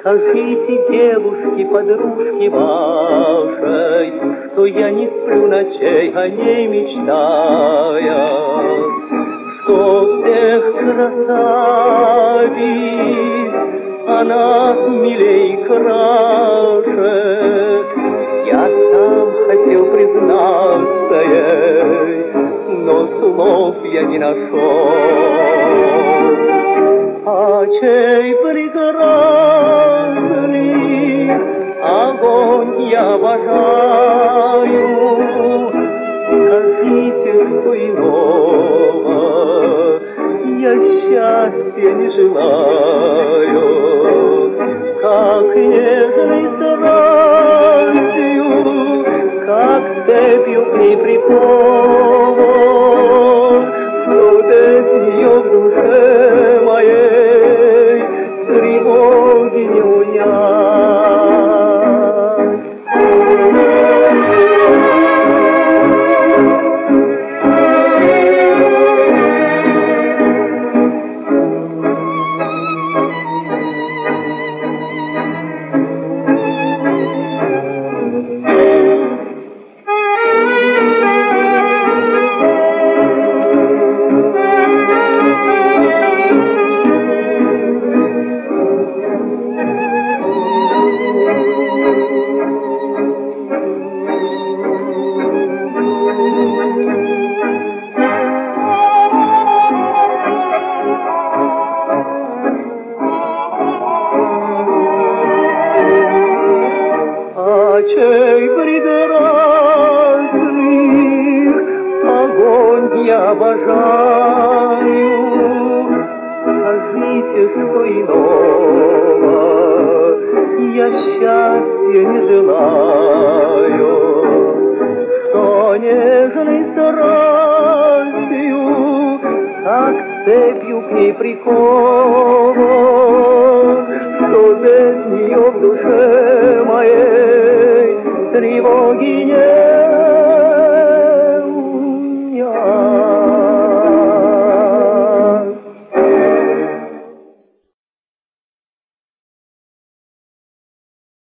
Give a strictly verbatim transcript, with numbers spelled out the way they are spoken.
Скажите, девушки, подружки вашей, что я не сплю ночей, о ней мечтая, что всех красавиц она милей краше. Я сам хотел признаться ей, но слов я не нашел. А чей прекрасный огонь я обожаю, скажите, что иного я счастья не желаю, как нежной страстью, как цепью к ней прикован, что без нее в душе моей тревоги не унять. Чей прекрасный огонь я обожаю, скажите, что иного я счастья не желаю, что нежной страстью, как цепью к ней прикован, что без нее в душе моей тревоги нет.